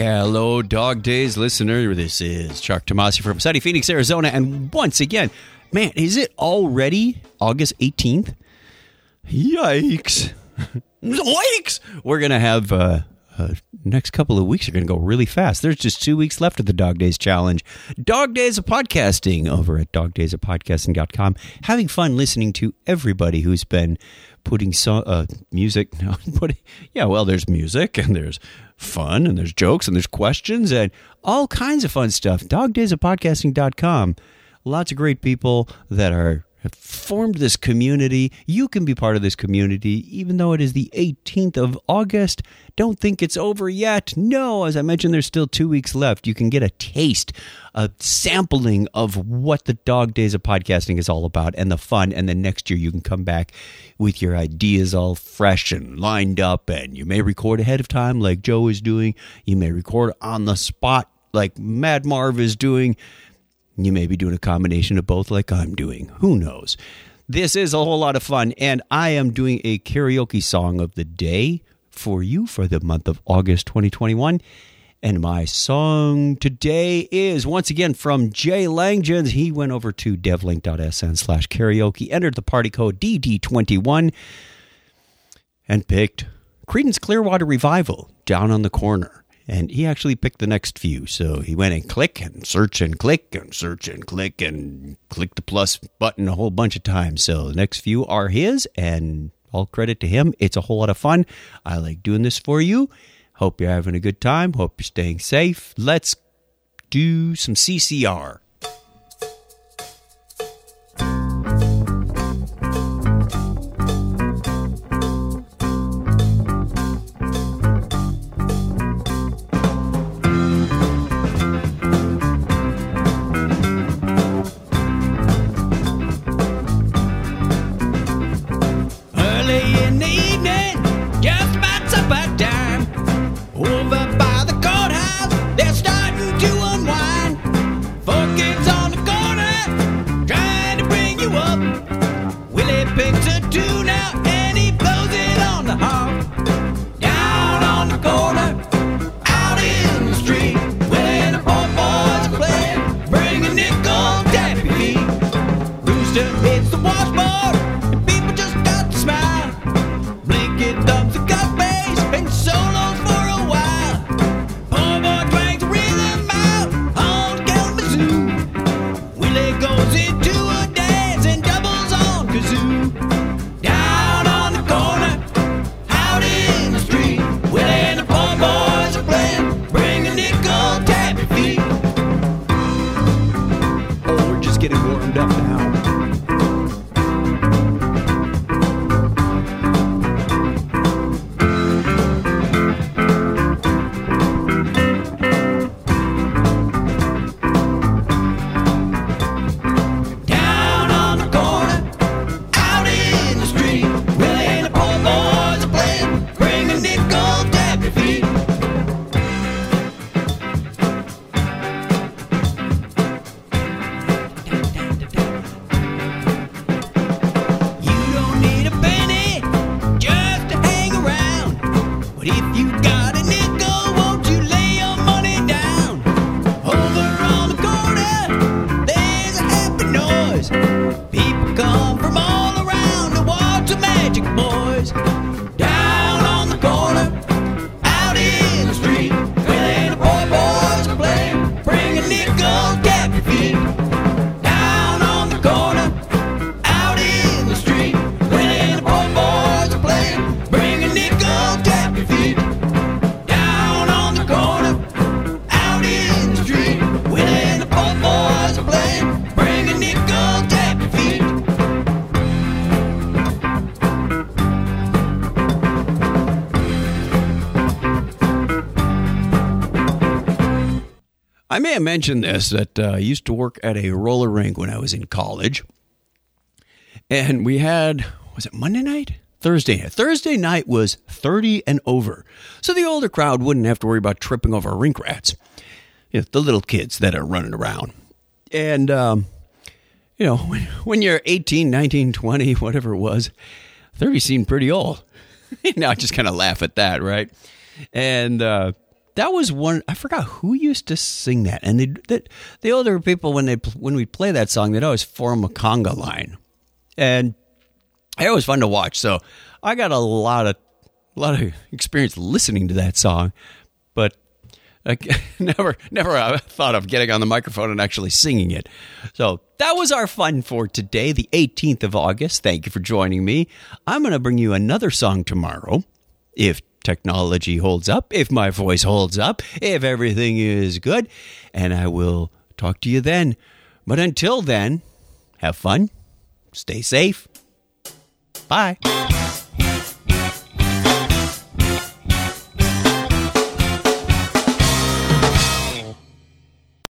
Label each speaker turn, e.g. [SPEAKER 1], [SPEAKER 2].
[SPEAKER 1] Hello, Dog Days listener. This is Chuck Tomasi from sunny Phoenix, Arizona. And once again, man, is it already August 18th? Yikes. Yikes! We're going to have next couple of weeks are going to go really fast. There's just 2 weeks left of the Dog Days Challenge. Dog Days of Podcasting over at dogdaysofpodcasting.com. Having fun listening to everybody who's been putting music. There's music and there's fun and there's jokes and there's questions and all kinds of fun stuff. Dogdaysofpodcasting.com. Lots of great people that have formed this community. You can be part of this community, even though it is the 18th of August. Don't think it's over yet. No, as I mentioned, there's still 2 weeks left. You can get a taste, a sampling of what the Dog Days of Podcasting is all about and the fun. And then next year you can come back with your ideas all fresh and lined up. And you may record ahead of time like Joe is doing. You may record on the spot like Mad Marv is doing. You may be doing a combination of both like I'm doing. Who knows? This is a whole lot of fun, and I am doing a karaoke song of the day for you for the month of August 2021. And my song today is, once again, from Jay Langdon. He went over to devlink.sn/karaoke, entered the party code DD21, and picked Creedence Clearwater Revival, Down on the Corner. And he actually picked the next few. So he went and click and search and click and search and click the plus button a whole bunch of times. So the next few are his, and all credit to him. It's a whole lot of fun. I like doing this for you. Hope you're having a good time. Hope you're staying safe. Let's do some CCR. I may have mentioned this, that I used to work at a roller rink when I was in college. And we had, was it Monday night? Thursday night. Thursday night was 30 and over. So the older crowd wouldn't have to worry about tripping over rink rats. You know, the little kids that are running around. And, you know, when you're 18, 19, 20, whatever it was, 30 seemed pretty old. Now I just kind of laugh at that, right? And that was one. I forgot who used to sing that. And the older people, when we play that song, they'd always form a conga line, and it was fun to watch. So I got a lot of experience listening to that song, but I never thought of getting on the microphone and actually singing it. So that was our fun for today, the 18th of August. Thank you for joining me. I'm going to bring you another song tomorrow, if technology holds up, if my voice holds up, if everything is good, and I will talk to you then. But until then, have fun, stay safe. Bye.